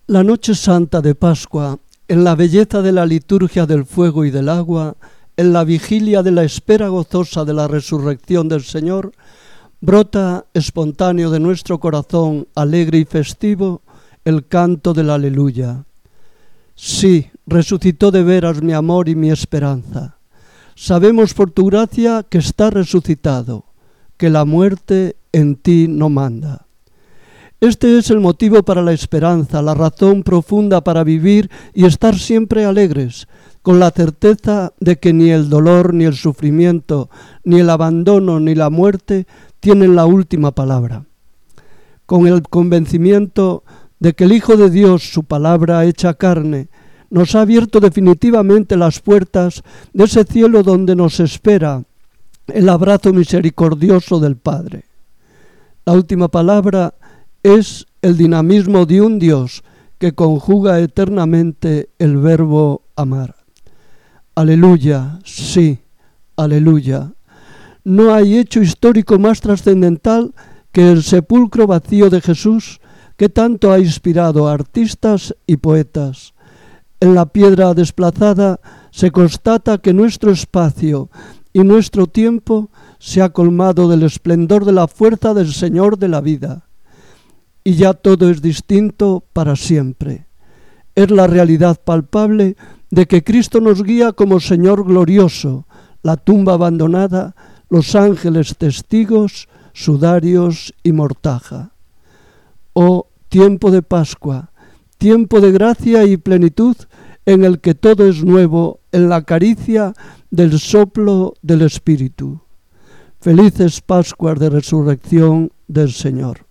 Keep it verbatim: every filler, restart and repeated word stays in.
La noche santa de Pascua, en la belleza de la liturgia del fuego y del agua, en la vigilia de la espera gozosa de la resurrección del Señor, brota espontáneo de nuestro corazón alegre y festivo el canto del aleluya. Sí, resucitó de veras mi amor y mi esperanza. Sabemos por tu gracia que está resucitado, que la muerte en ti no manda. Este es el motivo para la esperanza, la razón profunda para vivir y estar siempre alegres, con la certeza de que ni el dolor, ni el sufrimiento, ni el abandono, ni la muerte tienen la última palabra. Con el convencimiento de que el Hijo de Dios, su palabra hecha carne, nos ha abierto definitivamente las puertas de ese cielo donde nos espera el abrazo misericordioso del Padre. La última palabra es el dinamismo de un Dios que conjuga eternamente el verbo amar. Aleluya, sí, aleluya. No hay hecho histórico más trascendental que el sepulcro vacío de Jesús, que tanto ha inspirado a artistas y poetas. En la piedra desplazada se constata que nuestro espacio y nuestro tiempo se ha colmado del esplendor de la fuerza del Señor de la vida. Y ya todo es distinto para siempre. Es la realidad palpable de que Cristo nos guía como Señor glorioso, la tumba abandonada, los ángeles testigos, sudarios y mortaja. Oh, tiempo de Pascua, tiempo de gracia y plenitud en el que todo es nuevo en la caricia del soplo del Espíritu. Felices Pascuas de resurrección del Señor.